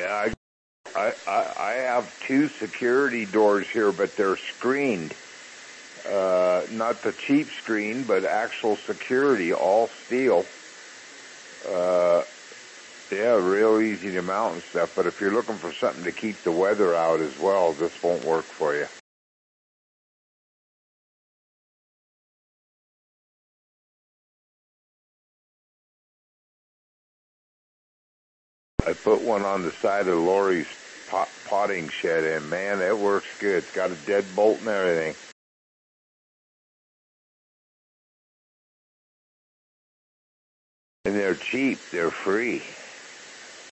I have two security doors here, but they're screened. Not the cheap screen, but actual security, all steel. Yeah, real easy to mount and stuff, but if you're looking for something to keep the weather out as well, this won't work for you. I put one on the side of Lori's potting shed, and man, it works good. It's got a deadbolt and everything. And they're cheap. They're free.